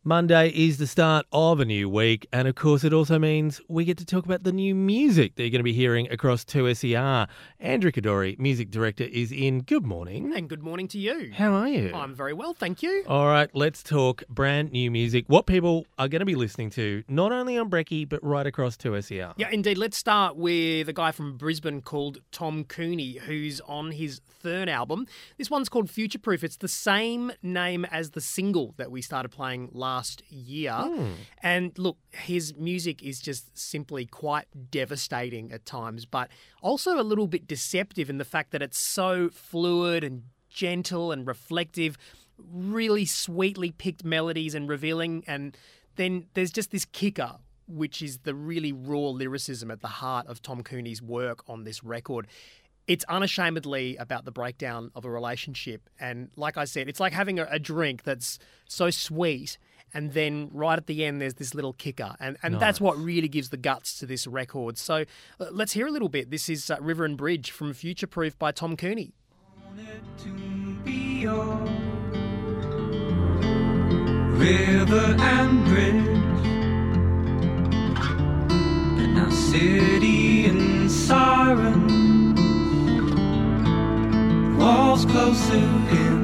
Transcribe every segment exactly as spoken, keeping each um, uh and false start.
Monday is the start of a new week, and of course it also means we get to talk about the new music that you're going to be hearing across two S E R. Andrew Kadori, music director, is in. Good morning. And good morning to you. How are you? I'm very well, thank you. All right, let's talk brand new music, what people are going to be listening to, not only on Brecky, but right across two S E R. Yeah, indeed. Let's start with a guy from Brisbane called Tom Cooney, who's on his third album. This one's called Future Proof. It's the same name as the single that we started playing last year. Mm. And look, his music is just simply quite devastating at times, but also a little bit deceptive in the fact that it's so fluid and gentle and reflective, really sweetly picked melodies and revealing. And then there's just this kicker, which is the really raw lyricism at the heart of Tom Cooney's work on this record. It's unashamedly about the breakdown of a relationship. And like I said, it's like having a, a drink that's so sweet, and then right at the end, there's this little kicker. And, and nice. That's what really gives the guts to this record. So uh, let's hear a little bit. This is uh, River and Bridge from Future Proof by Tom Cooney. River and bridge, and our city in siren, walls closer in.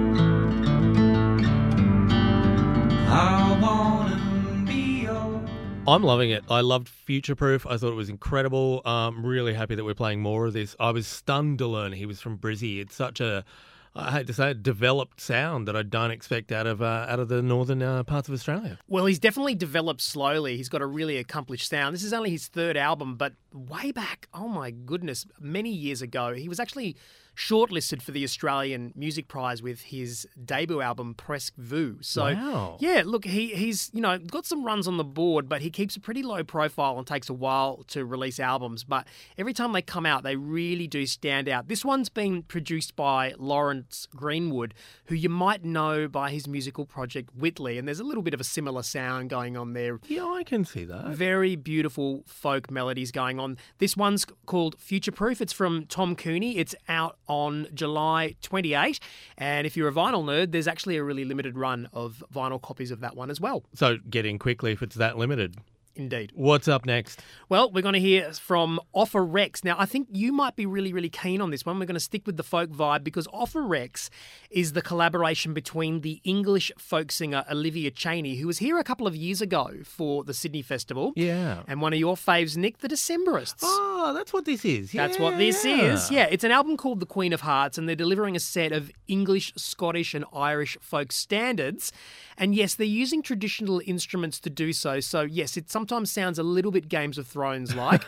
I wanna be yours. I'm loving it. I loved Future Proof. I thought it was incredible. I'm really happy that we're playing more of this. I was stunned to learn he was from Brizzy. It's such a, I hate to say it, developed sound that I don't expect out of uh, out of the northern uh, parts of Australia. Well, he's definitely developed slowly. He's got a really accomplished sound. This is only his third album, but way back, oh my goodness, many years ago, he was actually shortlisted for the Australian Music Prize with his debut album Presque Vu. So, wow. yeah, look, he he's you know got some runs on the board, but he keeps a pretty low profile and takes a while to release albums. But every time they come out, they really do stand out. This one's been produced by Lawrence Greenwood, who you might know by his musical project Whitley, and there's a little bit of a similar sound going on there. Yeah, I can see that. Very beautiful folk melodies going on. This one's called Future Proof. It's from Tom Cooney. It's out on July twenty-eighth. And if you're a vinyl nerd, there's actually a really limited run of vinyl copies of that one as well. So get in quickly if it's that limited. Indeed. What's up next? Well, we're going to hear from Offa Rex. Now, I think you might be really, really keen on this one. We're going to stick with the folk vibe because Offa Rex is the collaboration between the English folk singer Olivia Chaney, who was here a couple of years ago for the Sydney Festival. Yeah. And one of your faves, Nick, the Decemberists. Oh, that's what this is. Yeah, that's what this yeah. is. Yeah, it's an album called The Queen of Hearts, and they're delivering a set of English, Scottish and Irish folk standards. And yes, they're using traditional instruments to do so. So yes, it sometimes sounds a little bit Games of Thrones-like.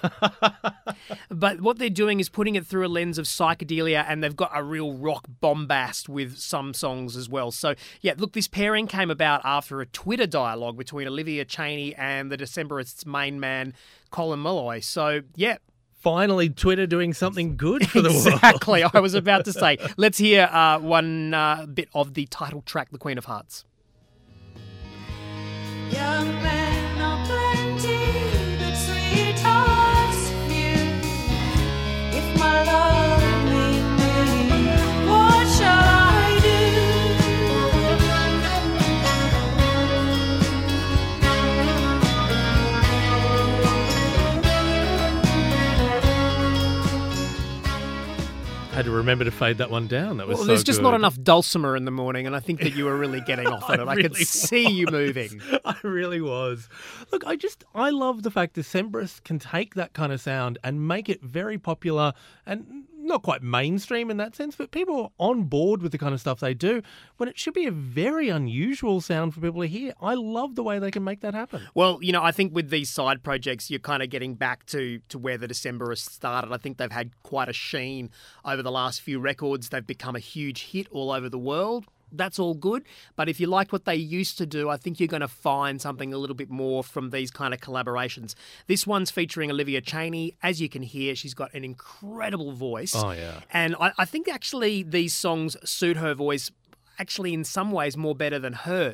But what they're doing is putting it through a lens of psychedelia, and they've got a real rock bombast with some songs as well. So yeah, look, this pairing came about after a Twitter dialogue between Olivia Chaney and the Decemberists' main man, Colin Malloy. So yeah. Finally, Twitter doing something good for the exactly. world. Exactly, I was about to say. Let's hear uh, one uh, bit of the title track, The Queen of Hearts. Young men are plenty, but sweethearts few. If my love need me, what shall I Had to remember to fade that one down. That was well, so there's just good. not enough dulcimer in the morning, and I think that you were really getting off on it. I, really could see you moving. I really was. Look, I just, I love the fact Decemberists can take that kind of sound and make it very popular and not quite mainstream in that sense, but people are on board with the kind of stuff they do when it should be a very unusual sound for people to hear. I love the way they can make that happen. Well, you know, I think with these side projects, you're kind of getting back to, to where the Decemberists started. I think they've had quite a sheen over the last few records. They've become a huge hit all over the world. That's all good. But if you liked what they used to do, I think you're going to find something a little bit more from these kind of collaborations. This one's featuring Olivia Chaney. As you can hear, she's got an incredible voice. Oh, yeah. And I, I think actually these songs suit her voice actually in some ways more better than hers.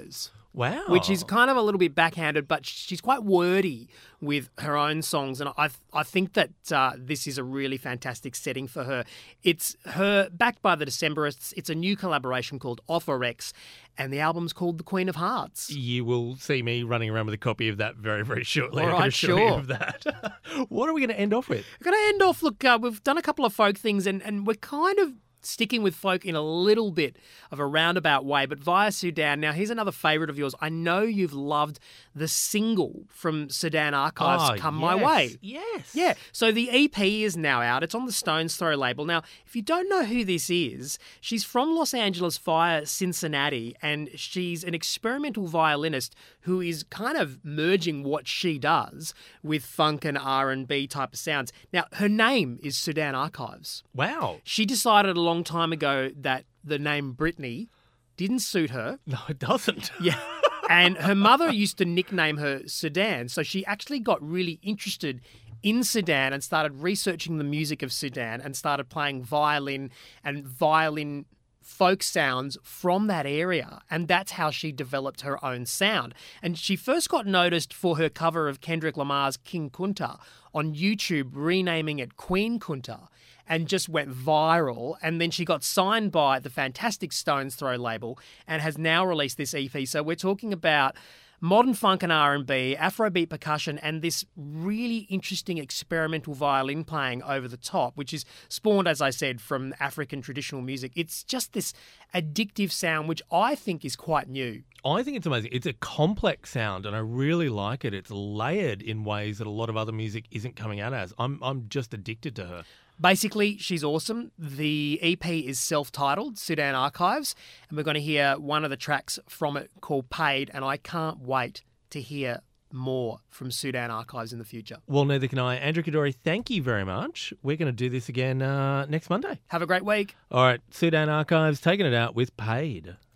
Wow. which is kind of a little bit backhanded, but she's quite wordy with her own songs. And I I think that uh, this is a really fantastic setting for her. It's her, backed by the Decemberists. It's a new collaboration called Ophorex, and the album's called The Queen of Hearts. You will see me running around with a copy of that very, very shortly. All I can right, assure you sure. of that. What are we going to end off with? We're going to end off, look, uh, we've done a couple of folk things, and, and we're kind of sticking with folk in a little bit of a roundabout way, but via Sudan. Now, here's another favourite of yours. I know you've loved the single from Sudan Archives, Oh, Come My yes, Way. Yes. Yeah, so the E P is now out. It's on the Stones Throw label. Now, if you don't know who this is, she's from Los Angeles via Cincinnati, and she's an experimental violinist who is kind of merging what she does with funk and R and B type of sounds. Now, her name is Sudan Archives. Wow. She decided a long time ago that the name Brittany didn't suit her. No, it doesn't. Yeah. And her mother used to nickname her Sudan. So she actually got really interested in Sudan and started researching the music of Sudan and started playing violin and violin folk sounds from that area. And that's how she developed her own sound. And she first got noticed for her cover of Kendrick Lamar's King Kunta on YouTube, renaming it Queen Kunta, and just went viral. And then she got signed by the fantastic Stones Throw label and has now released this E P. So we're talking about modern funk and R and B, Afrobeat percussion, and this really interesting experimental violin playing over the top, which is spawned, as I said, from African traditional music. It's just this addictive sound, which I think is quite new. I think it's amazing. It's a complex sound, and I really like it. It's layered in ways that a lot of other music isn't coming out as. I'm I'm just addicted to her. Basically, she's awesome. The E P is self-titled, Sudan Archives, and we're going to hear one of the tracks from it called Paid, and I can't wait to hear more from Sudan Archives in the future. Well, neither can I. Andrew Kadori, thank you very much. We're going to do this again uh, next Monday. Have a great week. All right, Sudan Archives taking it out with Paid.